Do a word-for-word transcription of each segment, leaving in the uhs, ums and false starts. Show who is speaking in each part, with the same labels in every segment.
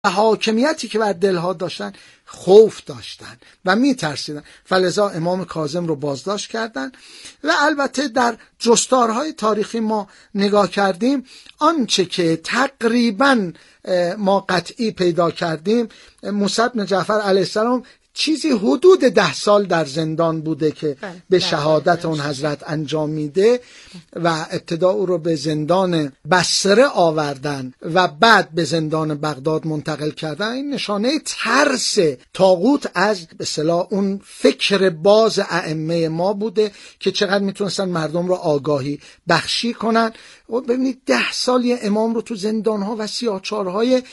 Speaker 1: و حاکمیتی که بر دلها داشتن خوف داشتن و میترسیدن، فلذا امام کاظم رو بازداشت کردن. و البته در جستارهای تاریخی ما نگاه کردیم، آنچه که تقریبا ما قطعی پیدا کردیم، موسی بن جعفر علیه السلام چیزی حدود ده سال در زندان بوده که بله، به شهادت اون حضرت انجام میده و ابتدا او رو به زندان بصره آوردن و بعد به زندان بغداد منتقل کردن. این نشانه ترس طاغوت از به اصطلاح اون فکر باز ائمه ما بوده که چقدر میتونستن مردم رو آگاهی بخشی کنن. و ببینید ده سال یه امام رو تو زندانها و سیاهچالهای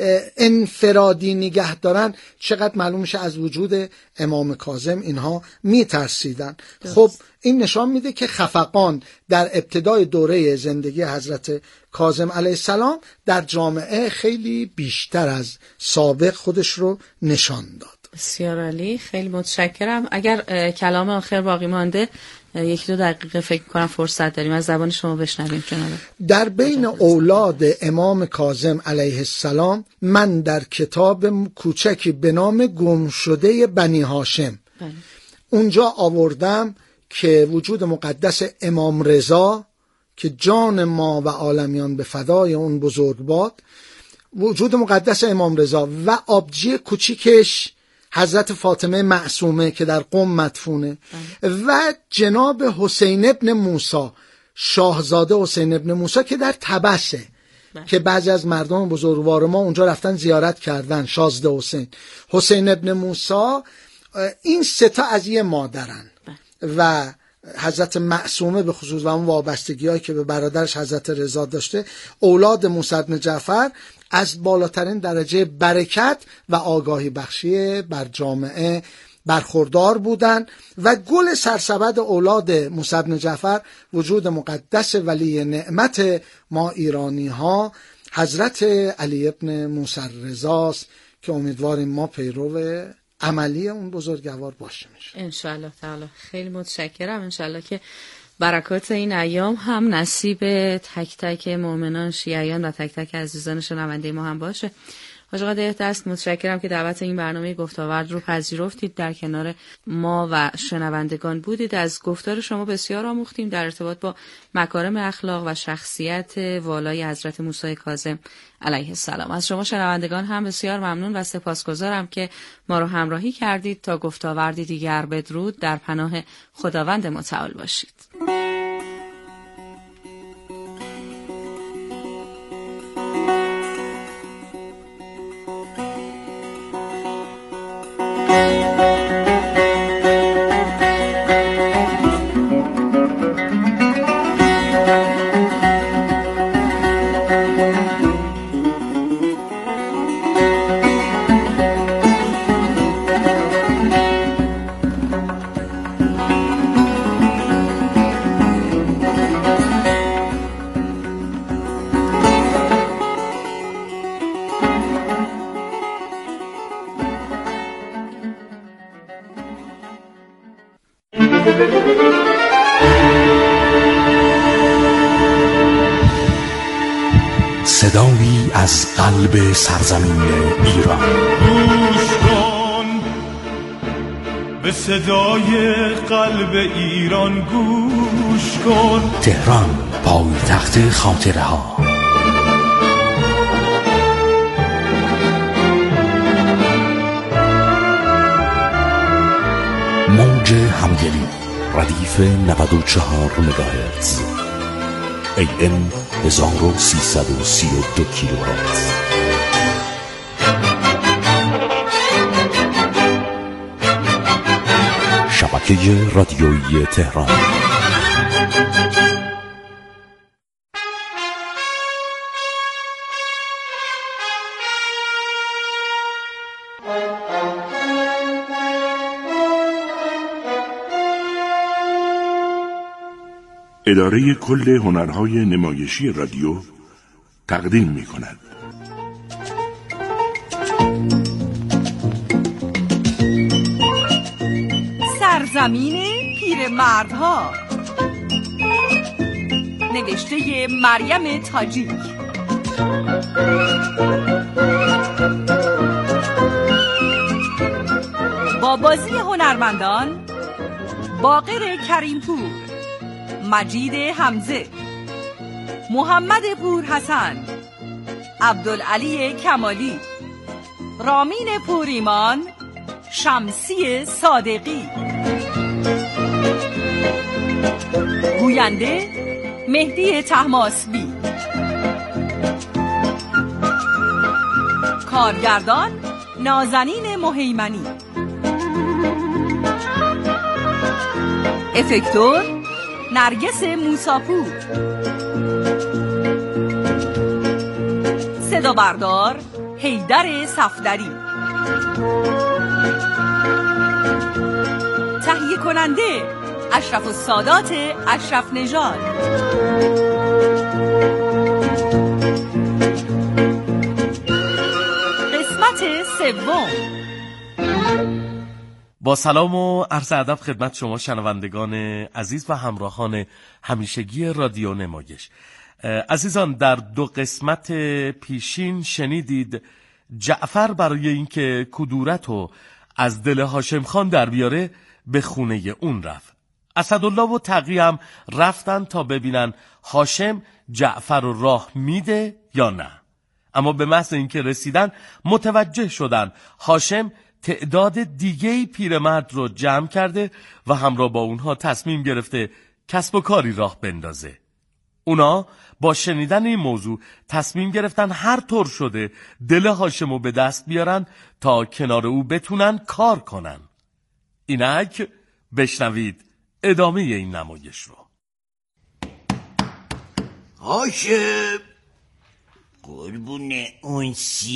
Speaker 1: انفرادی نگه دارن، چقدر معلوم میشه از وجود امام کاظم اینها میترسیدن. خب این نشان میده که خفقان در ابتدای دوره زندگی حضرت کاظم علیه السلام در جامعه خیلی بیشتر از سابق خودش رو نشان داد.
Speaker 2: بسیار عالی، خیلی متشکرم. اگر کلام آخر باقی مانده یک دو دقیقه فکر کنم فرصت داریم، از زبان شما بشنویم جناب.
Speaker 1: در بین اولاد امام کاظم علیه السلام من در کتاب کوچکی به نام گمشده بنی هاشم بله. اونجا آوردم که وجود مقدس امام رضا که جان ما و عالمیان به فدای اون بزرگ باد، وجود مقدس امام رضا و آبجی کوچیکش حضرت فاطمه معصومه که در قم مدفونه و جناب حسین ابن موسی، شاهزاده حسین ابن موسی که در طبسه که بعضی از مردم بزرگوار ما اونجا رفتن زیارت کردن، شازده حسین حسین ابن موسی. این سه تا از یه مادرن و حضرت معصومه به خصوص و اون وابستگی هایی که به برادرش حضرت رضا داشته، اولاد موسی بن جعفر از بالاترین درجه برکت و آگاهی بخشی بر جامعه برخوردار بودند و گل سرسبد اولاد موسی بن جعفر وجود مقدس ولی نعمت ما ایرانی ها حضرت علی ابن موسی رضاست که امیدواریم ما پیرو عملی اون بزرگوار باشیم
Speaker 2: ان شاء الله تعالی. خیلی متشکرم. ان شاء الله که برکات این ایام هم نصیب تک تک مؤمنان شیعیان و تک تک عزیزان شنونده ما هم باشه. حاج آقا ده دست متشکرم که دعوت این برنامه گفت‌وآورد رو پذیرفتید، در کنار ما و شنوندگان بودید. از گفتار شما بسیار آموختیم در ارتباط با مکارم اخلاق و شخصیت والای حضرت موسی کاظم علیه السلام. از شما شنوندگان هم بسیار ممنون و سپاسگزارم که ما رو همراهی کردید. تا گفت‌وآوردی دیگر بدرود، در پناه خداوند متعال باشید.
Speaker 3: صدایی از قلب سرزمین ایران.
Speaker 4: گوش کن به صدای قلب ایران، گوش کن.
Speaker 3: تهران، پایتخت خاطره ها. موج همدلی، ردیف نود و چهار مگاهرتز، ای ام هزار و سیصد و سی و دو کیلوهرتز. شبکه رادیویی تهران.
Speaker 5: اداره کل هنرهای نمایشی رادیو تقدیم می کند.
Speaker 6: سرزمین پیرمردها، نوشته مریم تاجیک. با بازی هنرمندان باقر کریمپور، مجید حمزه، محمد پورحسن، عبدالعلی کمالی، رامین پوریمان، شمسی صادقی. گوینده مهدی طهماسبی. کارگردان نازنین مهیمنی. افکتور نرگس موساپور. صدا بردار حیدر صفدری. تهیه کننده اشرف السادات اشرف نژاد. قسمت سوم.
Speaker 7: با سلام و عرض ادب خدمت شما شنوندگان عزیز و همراهان همیشگی رادیو نمایش. عزیزان، در دو قسمت پیشین شنیدید جعفر برای اینکه کدورتو از دل هاشم خان در بیاره به خونه اون رفت. اسدالله و تقی هم رفتن تا ببینن هاشم جعفر رو راه میده یا نه. اما به محض اینکه رسیدن متوجه شدن هاشم تعداد دیگه‌ای پیرمرد رو جمع کرده و همراه با اونها تصمیم گرفته کسب و کاری راه بندازه. اونا با شنیدن این موضوع تصمیم گرفتن هر طور شده دل هاشم رو به دست بیارن تا کنار او بتونن کار کنن. اینک بشنوید ادامه این نمایش رو.
Speaker 8: هاشم، قربون اون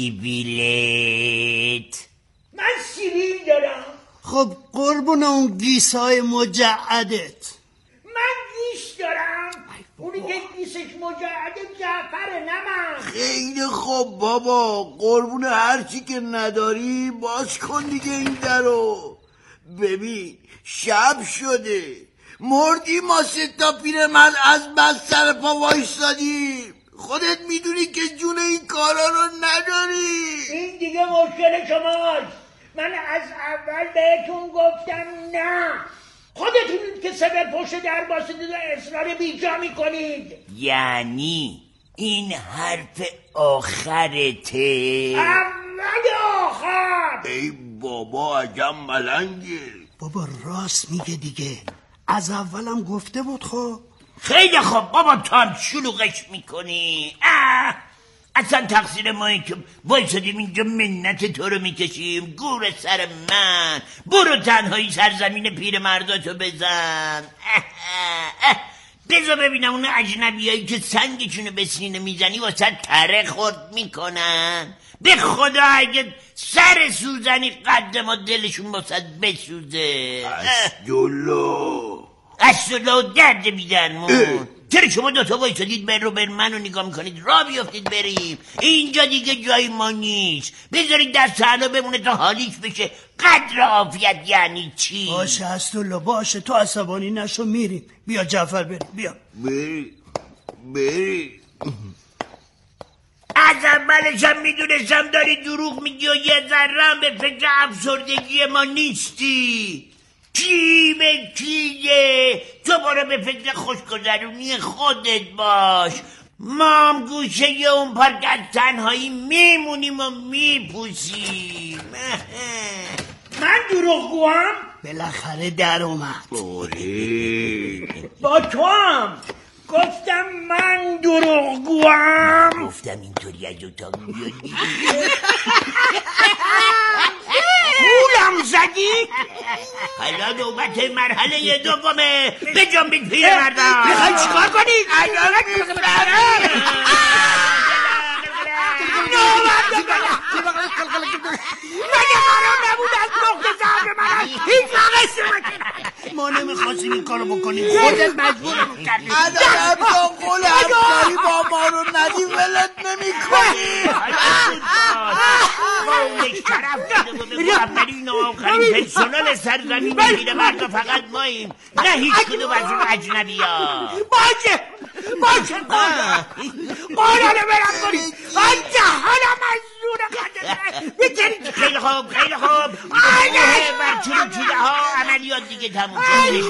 Speaker 8: سیبیلت.
Speaker 9: من سیبیل دارم.
Speaker 8: خب قربون اون گیسای مجعدت.
Speaker 9: من گیس دارم. اونی که گیسش مجعده جعفره، نه من.
Speaker 8: خیلی خوب بابا، قربون هرچی که نداری باز کن دیگه این درو. ببین شب شده، مردی ما سه تا پیرمرد از بس سر پا وایستادیم. خودت میدونی که جون این کارا رو نداری.
Speaker 9: این دیگه مشکل شماست. من از اول بهتون گفتم نه. خودتون که سبب پشت در باشید و اصرار بیجا میکنید.
Speaker 8: یعنی این حرف آخرته؟
Speaker 9: اول آخر.
Speaker 8: ای بابا عجب ملنگه.
Speaker 10: بابا راست میگه دیگه، از اولم گفته بود. خب
Speaker 8: خیلی خوب بابا، تو هم شلوغش میکنی. اه اصلا تقصیر مایی که وایسادیم اینجا منت تو رو میکشیم. گور سر من، برو تنهایی سرزمین پیر مرداتو بزن. اه اه اه. بذار ببینم اون اجنبی هایی که سنگشونو به سینه میزنی واسه تره خورد میکنن. به خدا اگه سر سوزنی قد ما دلشون واسه بسوزه.
Speaker 10: اسدالله
Speaker 8: اسدالله درد بیدرمون. چرا شما دوتا وایسادید بر رو بر منو نگاه میکنید؟ را بیافتید بریم، اینجا دیگه جای ما نیست. بذارید دست حالا بمونه تا حالیش بشه. قدر عافیت یعنی چی؟
Speaker 10: باشه اسدالله باشه، تو عصبانی نشو، میریم. بیا جعفر بریم، بیا
Speaker 8: بری بری. از اولش هم میدونستم داری دروغ میگی و یه ذره به فکر افسردگی ما نیستی. کی به کیه؟ تو برو به فکر خوشگذرونی خودت باش. ما هم گوشه اون پارک از تنهایی میمونیم و میپوسیم.
Speaker 9: من دروغگوام؟
Speaker 10: بالاخره در اومد.
Speaker 9: با تو هم گفتم من دروغگوام.
Speaker 8: گفتم اینطوری از اتاق بیاد. گولم زدی؟ حالا نوبت مرحله دومه. بجنبید پیرمردا.
Speaker 9: میخوای چیکار کنی؟ مگه قرار نبود از نقطه ضعف من هیچ نقص
Speaker 10: ما نمیخواستیم این کارو بکنیم، خودت مجبورمون کردی.
Speaker 8: عدم تا قول همکاری با ما رو ندی ولت نمی کنی. قول شرف داده بوده اولین و آخرین پرسونال سرزمین پیرمردا فقط ماییم، نه هیچ کدوم از اون اجنبی ها.
Speaker 9: باشه باشه قول قول برم کنی آنجا حالا من زور خنده بگرید.
Speaker 8: خیلی خوب خیلی خوب بر چلو چوله ها عملیات دیگه تموم کنیش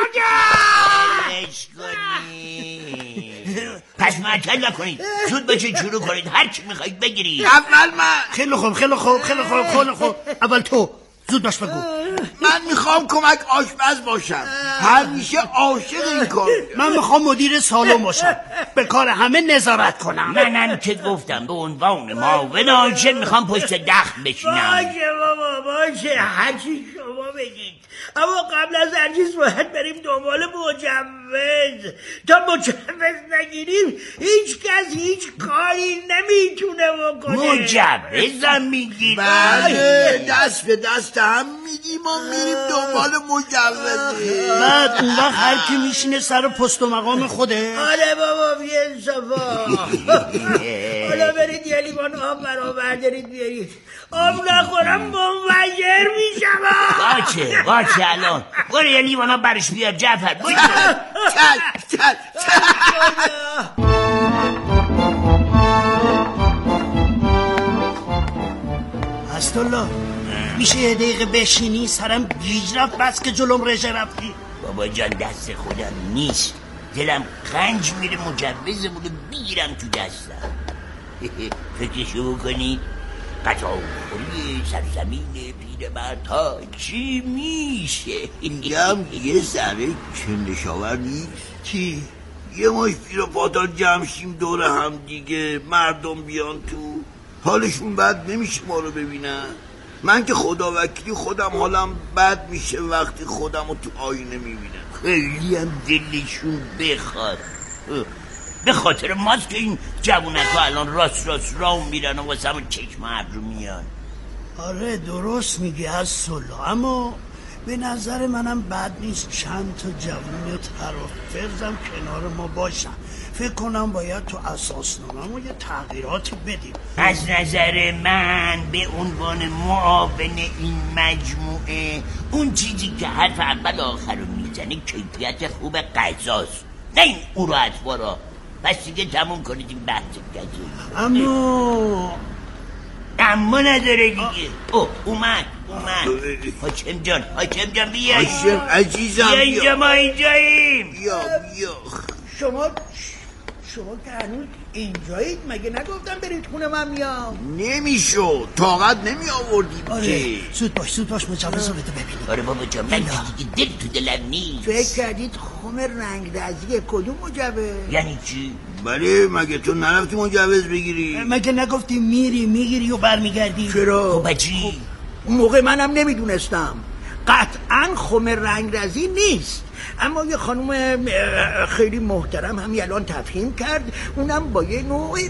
Speaker 8: کنید. پس معطل نکنید، زود باشید شروع کنید، هر چی میخواید بگیرید.
Speaker 10: اول من. خیلی خوب خیلی خوب خیلی خوب خیلی خوب اول تو زود باش بگو.
Speaker 11: من میخوام کمک آشپز باشم، همیشه عاشق این کار.
Speaker 10: من میخوام مدیر سالن باشم، به کار همه نظارت کنم.
Speaker 8: منم که گفتم به عنوان معاون آنشن میخوام پشت دخل بشینم.
Speaker 9: باشه بابا باشه، هرچی شما بگید، اما قبل از هر چیز باید بریم دنبال مجوز. تا مجوز نگیریم هیچ کس هیچ کاری نمیتونه بکنه.
Speaker 8: مجوزم میگیریم؟
Speaker 11: بله، دست به دست هم میدیم و میریم دنبال مجوز.
Speaker 10: بعد اون وقت هر کی میشینه سر پست و مقام خوده.
Speaker 9: آره بابا بی انصافا. حالا برید یه لیوان آب برابر دارید بیارید، آب نخورم منفجر میشم.
Speaker 8: باشه باشه الان برو یه لیوان آب برش بیار جعفر. باشه
Speaker 11: چل چل
Speaker 10: حسنالله میشه یه دقیقه بشینی؟ سرم گیج رفت بس که جلوم رژه رفتی.
Speaker 8: بابا جان دست خودم نیست، دلم قنج میره مجوزمون رو بگیرم تو دستم. فکرشو بکنی قطعا خوری سرزمین پیرمردها چی میشه؟
Speaker 11: اینجا هم دیگه سره چندشاور نیست.
Speaker 10: کی؟
Speaker 11: یه ماش پیر و پاتال جمع شیم دور هم دیگه، مردم بیان تو، حالشون بد نمیشه ما رو ببینن. من که خدا وکیلی خودم حالم بد میشه وقتی خودم رو تو آینه میبینم.
Speaker 8: خیلی هم دلشون بخواد، به خاطر ماست که این جوونک ها الان راست راست راه میرن و واسه همون چشم ابرو میان.
Speaker 10: آره درست میگی حسنالله، اما به نظر منم بد نیست چند تا جوون تر و فرزم کنار ما باشن. فکر کنم باید تو اساسنامه یه تغییراتی بدیم.
Speaker 8: از نظر من به عنوان معاون این مجموعه اون چیزی که حرف اول آخر رو میزنه کیفیت خوب غذاست، نه این او رو اطوارا. پس دیگه تموم کنید این بحث گذاری.
Speaker 10: اما
Speaker 8: اما نداره دیگه. او اومد اومد حاکم جان حاکم جان بیا
Speaker 11: حاکم عزیزم
Speaker 8: بیا اینجا، ما اینجاییم.
Speaker 11: بیا بیا.
Speaker 9: شما شما که هنوز اینجایید؟ مگه نگفتم برید خونه من میام؟
Speaker 11: نمیشو، طاقت نمی آوردیم.
Speaker 10: آره زود باش زود باش مجوز رو بده ببینیم.
Speaker 8: آره بابا جان من دیگه دل تو دلم نیست.
Speaker 9: فکر کردید خم رنگ رزیه؟ کدوم مجوز؟
Speaker 8: یعنی چی؟
Speaker 11: بله مگه تو نرفتی مجوز بگیری؟
Speaker 10: مگه نگفتی میری میگیری و برمیگردی؟
Speaker 11: چرا؟
Speaker 8: خب بچی
Speaker 9: اون موقع منم نمیدونستم. قطعا خم رنگ رزی نیست، اما یه خانم خیلی محترم همین الان تفهیم کرد، اونم با یه نوع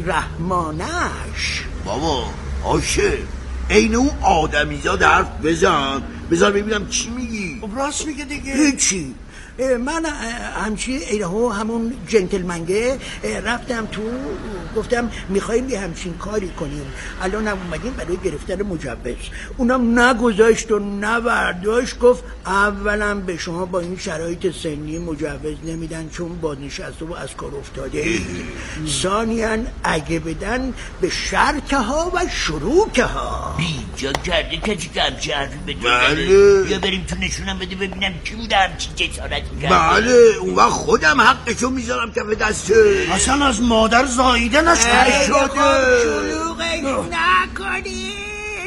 Speaker 9: بیرحمانش.
Speaker 11: بابا آشه این اون آدمیزاد حرف بزن، بذار ببینم چی میگی.
Speaker 10: خب راست میگه دیگه.
Speaker 9: هیچی، من همچی ایرهو همون جنتلمنگه رفتم تو، گفتم میخواییم یه همچین کاری کنیم، الان هم اومدیم برای گرفتن مجوز. اونم نگذاشت و نبرداشت، گفت اولا به شما با این شرایط سنی مجوز نمیدن چون بازنشسته و از کار افتاده، ثانیاً اگه بدن به شرط ها و شروط ها.
Speaker 8: بیجا کرده کسی که همچه حرفی بده.
Speaker 11: بله
Speaker 8: یا بریم تو نشونم بده ببینم کی بوده همچی جسارت کرده.
Speaker 11: بله اون وقت خودم حقشو میذارم کف دسته.
Speaker 10: اصلا از مادر زاییده نشده.
Speaker 9: شلوغش نکنید.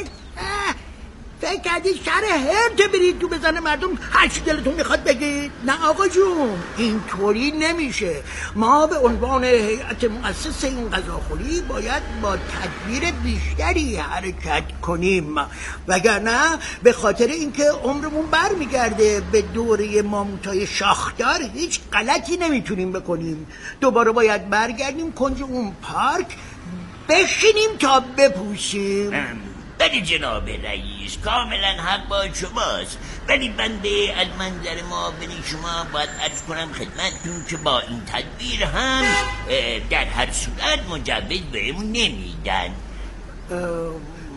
Speaker 9: فکر کردید شر هرت برید تو بزنه مردم هرچی دلتون میخواد بگید؟ نه آقا جون، اینطوری نمیشه. ما به عنوان هیئت مؤسس این غذاخوری باید با تدبیر بیشتری حرکت کنیم، وگرنه به خاطر اینکه عمرمون برمیگرده به دوره ماموتای شاخدار هیچ غلطی نمیتونیم بکنیم. دوباره باید برگردیم کنج اون پارک بشینیم تا بپوشیم.
Speaker 8: بله جناب رئیس، کاملا حق با شماست، ولی بنده از منظر معاون شما باید عرض کنم خدمتتون که با این تدبیر هم در هر صورت مجوز بهمون نمیدن.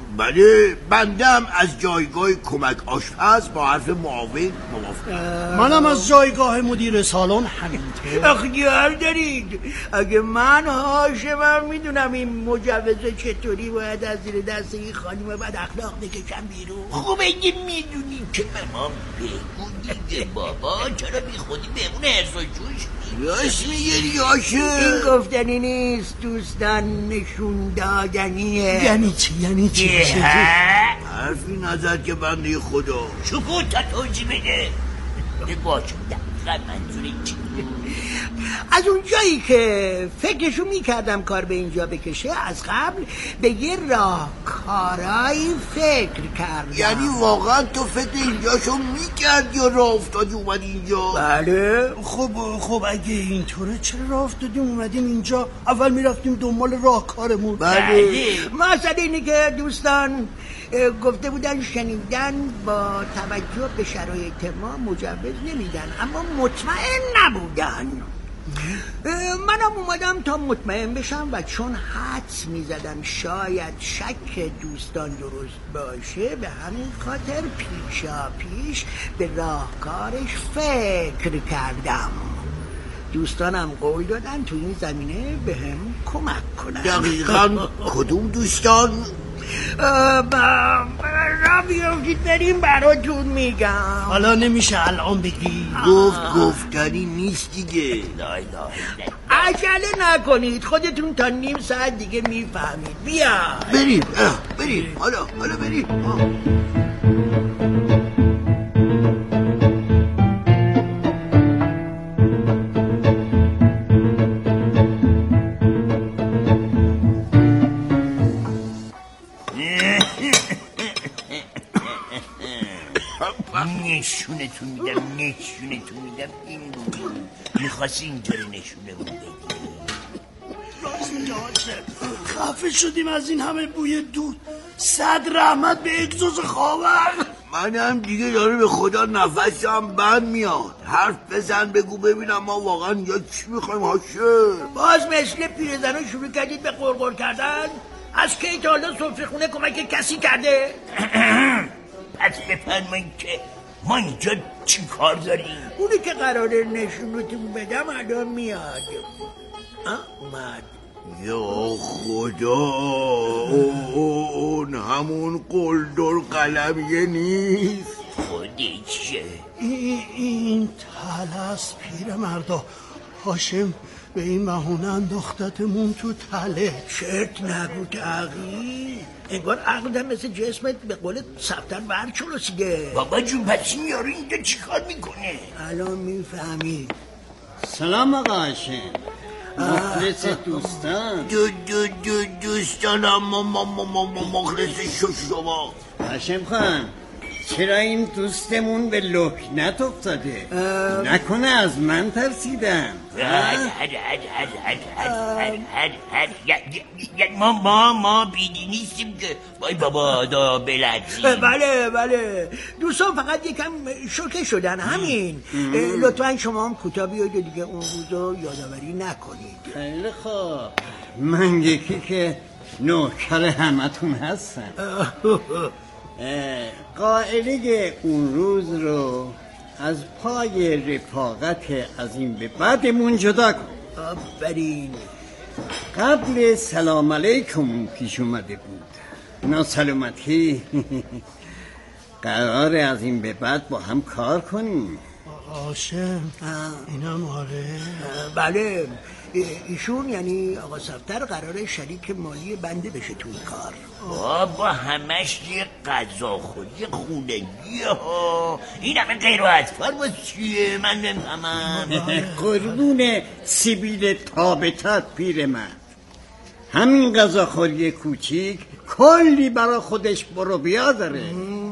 Speaker 11: بله بنده هم از جایگاه کمک آشپز با حرف معاون موافقم.
Speaker 10: منم از جایگاه مدیر سالن همینطور.
Speaker 9: اختیار دارید. اگه من هاشمم میدونم این مجوز چطوری باید از زیر دست این خانم بد اخلاق بکشم بیرون.
Speaker 8: خوب اگه میدونیم که مامان بگو دیگه بابا، چرا بی خودی بمونه ارز و جوش
Speaker 11: راست میگه هاشم.
Speaker 9: این گفتنی نیست دوستان، نشون دادنیه.
Speaker 10: یعنی چی؟ یعنی چی؟
Speaker 11: حرفی نزد که بنده خدا.
Speaker 8: سکوت تا توجی بده. باشه دقیقا منظوری چی؟
Speaker 9: از اون جایی که فکرشو میکردم کار به اینجا بکشه، از قبل به یه راهکارایی فکر کردم.
Speaker 11: یعنی واقعا تو فکر اینجاشو میکردی یا راه افتادی اومدی اینجا؟
Speaker 9: بله.
Speaker 10: خب خب اگه اینطوره چرا راه افتادیم اومدیم اینجا؟ اول میرفتیم دنبال راهکارمون.
Speaker 9: بله. مسئله اینه که دوستان گفته بودن شنیدن با توجه به شرایط ما مجوز نمیدن، اما مطمئن نبودن. منم اومدم تا مطمئن بشم و چون حدس میزدم شاید شک دوستان درست باشه، به همین خاطر پیشا پیش به راهکارش فکر کردم. دوستانم قول دادن تو این زمینه به هم کمک کنن.
Speaker 11: دقیقا کدوم دوستان؟
Speaker 9: را بیافتید بریم براتون میگم.
Speaker 10: حالا نمیشه الان بگی.
Speaker 11: گفت گفتنی نیست دیگه.
Speaker 9: عجله نکنید، خودتون تا نیم ساعت دیگه میفهمید. بیا
Speaker 11: بریم بریم حالا حالا بریم.
Speaker 8: نشونتون میدم نشونتون میدم این بود میخواستی اینجا رو نشونه بود بگی.
Speaker 10: راست میگه هاشم، خفه شدیم از این همه بوی دود. صد رحمت به اگزوز خاور.
Speaker 11: منم دیگه داره به خدا نفسم بند میاد. حرف بزن بگو ببینم ما واقعا یا چی میخوایم هاشم.
Speaker 9: باز مثل پیرزنو شروع کردید به قرقر کردن؟ از کی تا حالا سفره خونه کمک کسی کرده؟
Speaker 8: پس بفرمایید که ما اینجا چی کار داریم؟
Speaker 9: اونی که قراره نشونتون بدم الان میاد. اومد.
Speaker 11: یا خدا، اون همون قلدر قلمیه نیست؟
Speaker 8: خودشه.
Speaker 10: این, این تلس پیر مردا. هاشم به این بهونه انداختتمون تو تله.
Speaker 9: چرت نگو تغییر. انگار عقلم مثل جسمت به قول سفتر برچلوسیده.
Speaker 8: بابا جون پس این یارو اینجا چی کار میکنه؟
Speaker 9: الان میفهمید.
Speaker 12: سلام آقا هاشم، مخلص دوستان.
Speaker 11: دو دو دو دوستانم ما ما ما ما مخلص شو شما.
Speaker 12: هاشم خان، چرا این دوستمون به لکنت افتاده؟ نکنه از من ترسیدم.
Speaker 8: ما ما ما بیدی نیستیم که وای بابا دا بلدیم.
Speaker 9: بله بله دوستان فقط یکم شوکه شدن همین. لطفا شما هم کوتاه بیاید دیگه اون روزو یادآوری نکنید.
Speaker 12: خیلی خوب، من یکی که نوکر همتون هستم. قائله اون روز رو از پای رفاقت از این به بعدمون جدا کن.
Speaker 9: آفرین.
Speaker 12: قبل سلام علیکم پیش اومده بود، ناسلامتی. قراره از این به بعد با هم کار کنیم.
Speaker 10: هاشم اینم آره.
Speaker 9: بله ایشون یعنی آقا صفتر قراره شریک مالی بنده بشه تو این کار.
Speaker 8: بابا همش یه غذا خودی خونگیه ها. این همه غیر و اطفال باز چیه من نمیفهمم.
Speaker 12: قربون سیبیل تابتات پیر من، همین غذاخوری کوچیک کلی برا خودش برو بیا داره.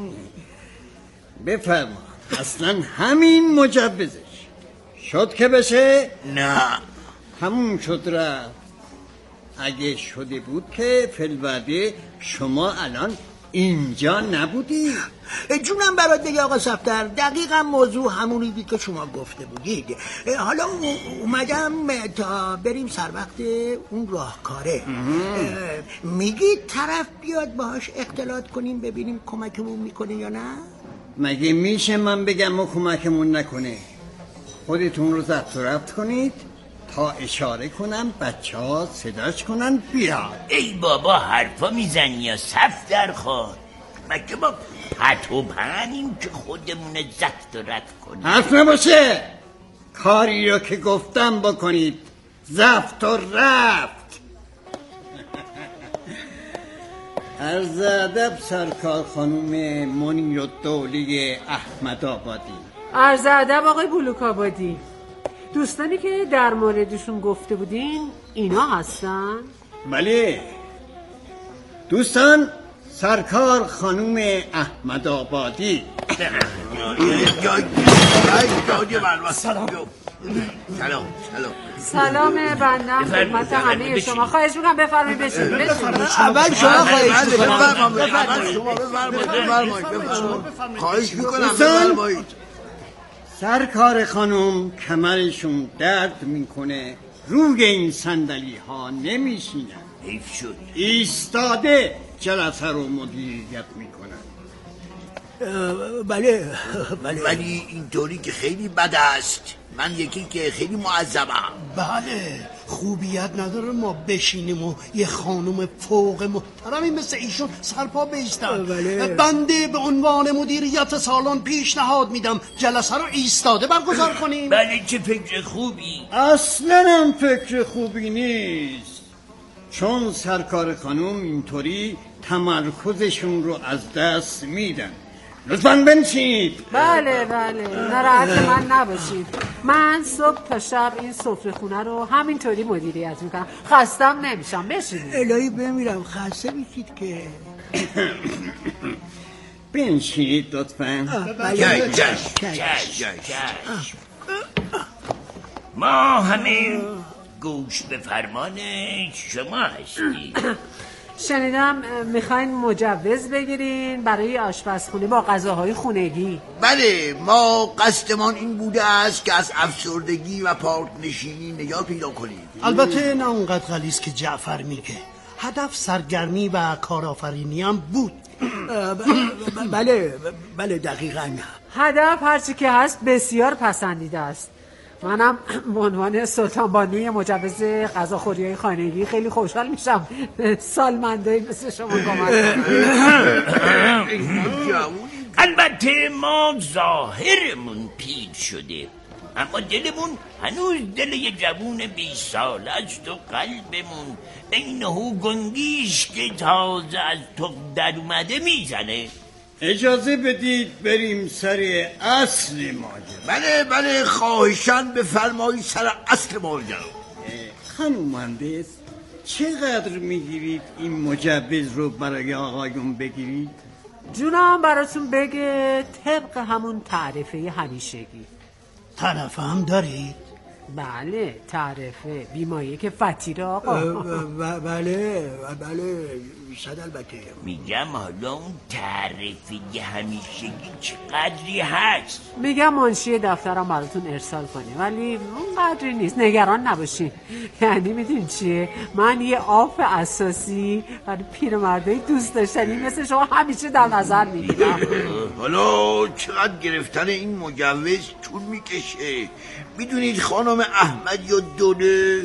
Speaker 12: بفرما اصلا همین مجوزش شد که بشه؟
Speaker 11: نه
Speaker 12: همون شد رفت. اگه شده بود که فی‌الوعده شما الان اینجا نبودی.
Speaker 9: جونم برات بگه آقا صفدر، دقیقا موضوع همونی بود که شما گفته بودید. حالا اومدم تا بریم سر وقت اون راهکاره. میگید طرف بیاد باهاش اختلاط کنیم ببینیم کمکمون میکنه یا نه؟
Speaker 12: مگه میشه من بگم و کمکمون نکنه؟ خودتون رو ضبط و ربط کنید تا اشاره کنم بچه ها صداش کنن بیاد.
Speaker 8: ای بابا حرفا میزنی یا صفدر خان؟ مگه ما پت و پنیم که خودمون ضبط و ربط کنیم؟
Speaker 12: حرف نباشه، کاری رو که گفتم بکنید، ضبط و ربط. عرض ادب سرکار خانوم منیرالدوله احمد آبادی.
Speaker 13: عرض ادب آقای بلوک آبادی. دوستانی که در موردشون گفته بودین اینا هستن؟
Speaker 12: بله دوستان، سرکار خانوم احمد آبادی.
Speaker 11: سلام سلام
Speaker 13: سلام بندم خدمت همه شما. خواهش میکنم بفرمایید بشین.
Speaker 9: اول شما خواهش میکنم
Speaker 11: اول شما بفرمایید خواهش میکنم بفرمایید.
Speaker 12: سرکار خانم کمرشون درد میکنه، روی این صندلی ها نمیشینن،
Speaker 8: حیف شد،
Speaker 12: ایستاده جلسه رو مدیریت میکنن.
Speaker 9: بله بله
Speaker 11: ولی اینطوری که خیلی بد است. من یکی که خیلی معذبم.
Speaker 10: بله خوبیت نداره ما بشینیم و یه خانم فوق محترمی مثل ایشون سرپا بیستن.
Speaker 9: بله.
Speaker 10: بنده به عنوان مدیریت سالن پیشنهاد میدم جلسه رو ایستاده برگزار کنیم.
Speaker 8: بله چه فکر خوبی.
Speaker 12: اصلا هم فکر خوبی نیست، چون سرکار خانم اینطوری تمرکزشون رو از دست میدن. لطفاً بنشینید.
Speaker 13: بله بله ناراحت من نباشید. من صبح تا شب این سفره خونه رو همینطوری مدیریت میکنم، خستم نمیشم. بشینید.
Speaker 9: الهی بمیرم خسته میشید که.
Speaker 12: بنشینید لطفاً.
Speaker 9: بله
Speaker 8: ما همه گوش به فرمان شما هستیم.
Speaker 13: شنیدم میخواین مجوز بگیرین برای آشپزخونه با غذاهای خونگی.
Speaker 11: بله ما قصدمان این بوده است که از افسردگی و پارک نشینی نجات پیدا کنیم.
Speaker 10: البته نه اونقدر غلیظ که جعفر میگه. هدف سرگرمی و کارآفرینی هم بود.
Speaker 9: بله بله دقیقاً.
Speaker 13: هدف هرچی که هست بسیار پسندیده است. منم به عنوان سلطان بانوی مجوز غذاخوری‌های خانگی خیلی خوشحال میشم سالمندایی مثل شما کمک کنم.
Speaker 8: البته ما ظاهرمون پیر شده اما دلمون هنوز دل یه جوون بیست ساله است و قلبمون اینهو گنگیش که تازه از تو در اومده میزنه.
Speaker 12: اجازه بدید بریم سر اصل ماجرا.
Speaker 11: بله بله خواهشاً بفرمایید سر اصل ماجرا.
Speaker 12: خانم مهندس چقدر میگیرید این مجوز رو برای آقایون بگیرید؟
Speaker 13: جونم براتون بگه طبق همون تعرفه همیشگی.
Speaker 10: تعرفه هم دارید؟
Speaker 13: بله تعرفه بیمایه که فتیره آقا.
Speaker 9: بله بله صد البته.
Speaker 8: میگم حالا اون تعرفه همیشگی چقدری هست؟
Speaker 13: میگم منشی دفترم براتون ارسال کنه ولی اون قدری نیست، نگران نباشین. یعنی میدونی چیه، من یه آف اساسی برای پیرمردای دوست داشتنی مثل شما همیشه در نظر میگیرم.
Speaker 11: حالا چقدر گرفتن این مجوز طول میکشه؟ میدونید خانم احمدی و دوله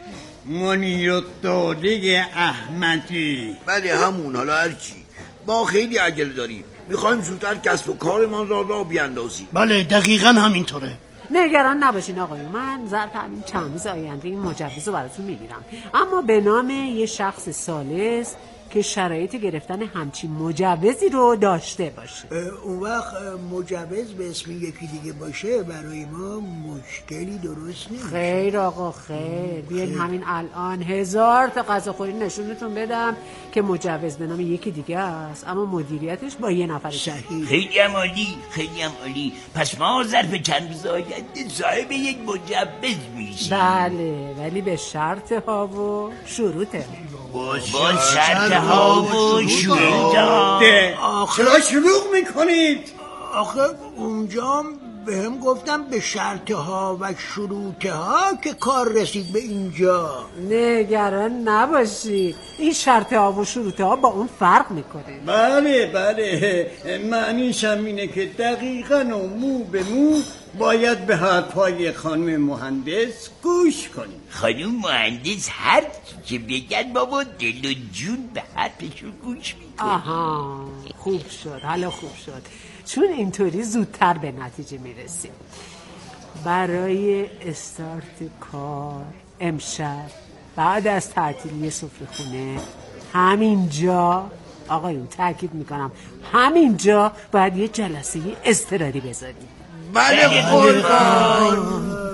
Speaker 12: منیرالدوله احمدی.
Speaker 11: بله همون. حالا هرچی ما خیلی عجله داریم، میخوایم زودتر کسب و کارمان را راه بیاندازیم.
Speaker 10: بله دقیقاً همینطوره.
Speaker 13: نگران نباشین آقایون، من ظرف همین چند روز آینده این مجوز رو براتون میگیرم، اما به نام یه شخص ثالث که شرایط گرفتن همچین مجوزی رو داشته باشه.
Speaker 9: اون وقت مجوز به اسم یکی دیگه باشه برای ما مشکلی درست نیست.
Speaker 13: خیر آقا خیر، بیاین همین الان هزار تا غذاخوری نشونتون بدم که مجوز به نام یکی دیگه است اما مدیریتش با یه نفر.
Speaker 9: صحیح.
Speaker 8: خیلی هم عالی خیلی هم عالی. پس ما ظرف چند روز آینده صاحب یک مجوز میشیم.
Speaker 13: بله ولی به شرط ها و شروط.
Speaker 8: با شرط ها و شروط ها.
Speaker 9: آخه
Speaker 12: چرا شلوغ میکنید؟
Speaker 9: آخه اونجا بهم گفتم به شرط ها و شروط ها که کار رسید به اینجا.
Speaker 13: نگران نباشید، این شرط ها و شروط ها با اون فرق میکنه.
Speaker 12: بله بله، معنیش هم اینه که دقیقاً و مو به مو باید به حرفای خانم مهندس گوش کنیم.
Speaker 8: خانم مهندس هر چی که بگن بابا دل و جون به حرفشون گوش میکنیم.
Speaker 13: آها خوب شد، حالا خوب شد، چون اینطوری زودتر به نتیجه میرسیم. برای استارت کار امشب بعد از تعطیلی سفره خونه همینجا، آقایون تاکید میکنم همینجا باید یه جلسه اضطراری بذاریم.
Speaker 11: بله قربان.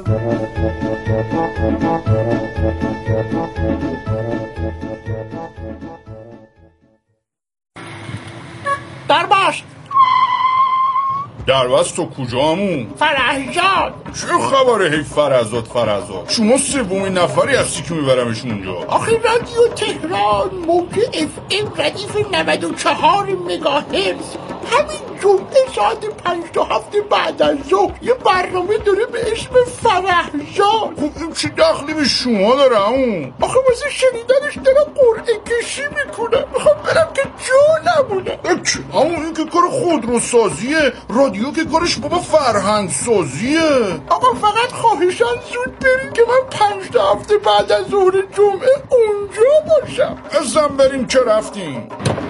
Speaker 9: درباش
Speaker 14: دربست تو کجامون؟
Speaker 9: فرهزاد.
Speaker 14: چه خبره هی فرهزاد فرهزاد؟ شما سومین نفری هستی که میبرمش اونجا.
Speaker 9: آخه رادیو تهران موقع اف ام ردیف نود و چهار مگاهرتز همین جمعه ساعت پنج تا هفت بعد از ظهر یه برنامه داره به اسم فرهزاد.
Speaker 14: خب این چه دخلی به شما داره اون؟
Speaker 9: آخه واسه شنیدنش دارم قرعه کشی میکنم، میخوام برم که جا نمونه.
Speaker 14: همون این که کار خودروسازیه، رادیو که کارش بابا فرهنگ سازیه.
Speaker 9: آقا فقط خواهشان زود بریم که من پنج تا هفته بعد از ظهر جمعه اونجا باشم.
Speaker 14: ازم بریم که رفتیم.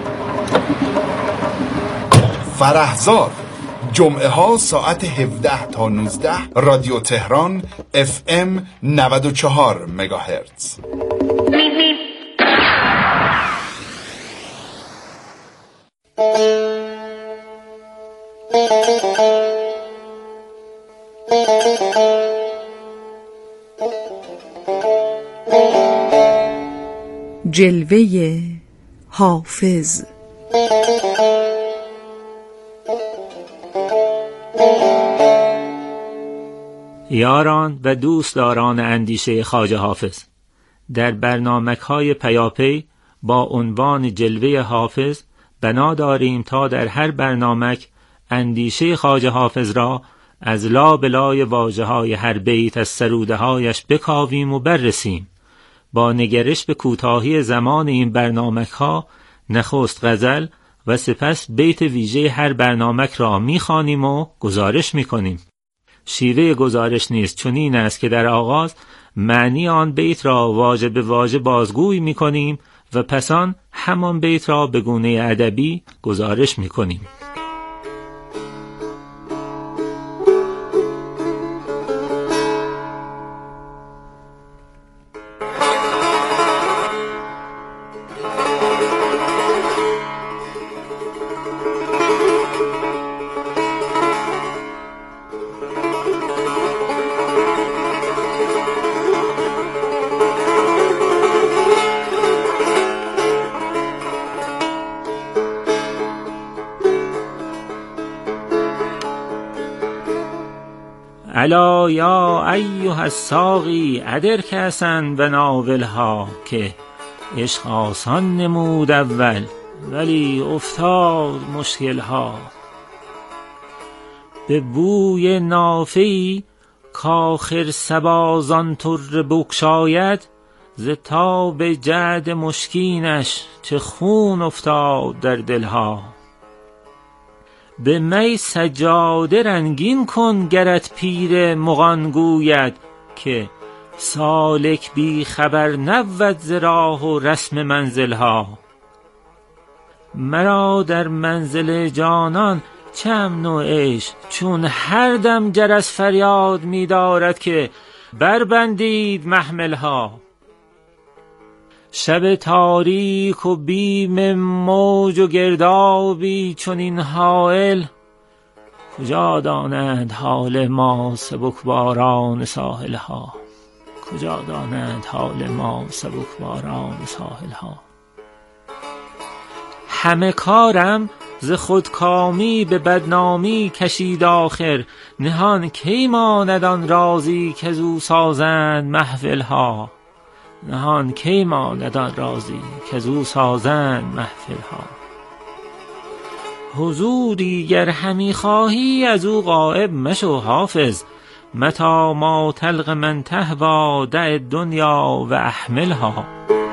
Speaker 15: فرهزاد جمعه ها ساعت هفده تا نوزده، رادیو تهران اف ام نود و چهار مگاهرتز.
Speaker 16: جلوه حافظ.
Speaker 17: یاران و دوستداران اندیشه خواجه حافظ، در برنامه‌های پیاپی با عنوان جلوه حافظ بنا داریم تا در هر برنامه اندیشه خواجه حافظ را از لابلای واژه‌های هر بیت از سروده‌هایش بکاویم و بررسیم. با نگرش به کوتاهی زمان این برنامه‌ها نخست غزل و سپس بیت ویژه هر برنامه را می‌خوانیم و گزارش می‌کنیم. شیوه گزارش نیز چنین است که در آغاز معنی آن بیت را واژه به واژه بازگوی می‌کنیم و پس آن همان بیت را به گونه ادبی گزارش می‌کنیم. الا یا ایها الساقی ادر کسن و ناولها، که عشق آسان نمود اول ولی افتاد مشکلها. به بوی نافه‌ای کاخر سبازان تر بکشاید، ز تاب جعد مشکینش چه خون افتاد در دلها. به می سجاده رنگین کن گرت پیر مغان گوید، که سالک بی خبر نبود ز راه و رسم منزلها. مرا در منزل جانان چه امن و عیش، چون هر دم جرس فریاد می دارد که بربندید محملها. شب تاریک و بیم موج و گردابی چون این حائل، کجا دانند حال ما سبکباران ساحلها. کجا دانند حال ما سبکباران ساحلها. همه کارم ز خودکامی به بدنامی کشید آخر، نهان کی ماند آن رازی که زو سازند محفلها. نهان کی ماند آن رازی که زو سازند محفلها. حضوری گر همی خواهی از او غایب مشو حافظ. متی ما تلق من تهوی دع دنیا و احملها.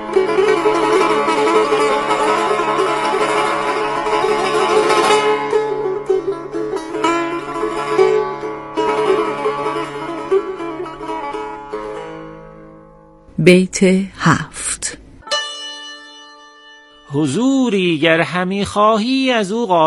Speaker 16: بیت هفت.
Speaker 17: حضوری گر همی خواهی از او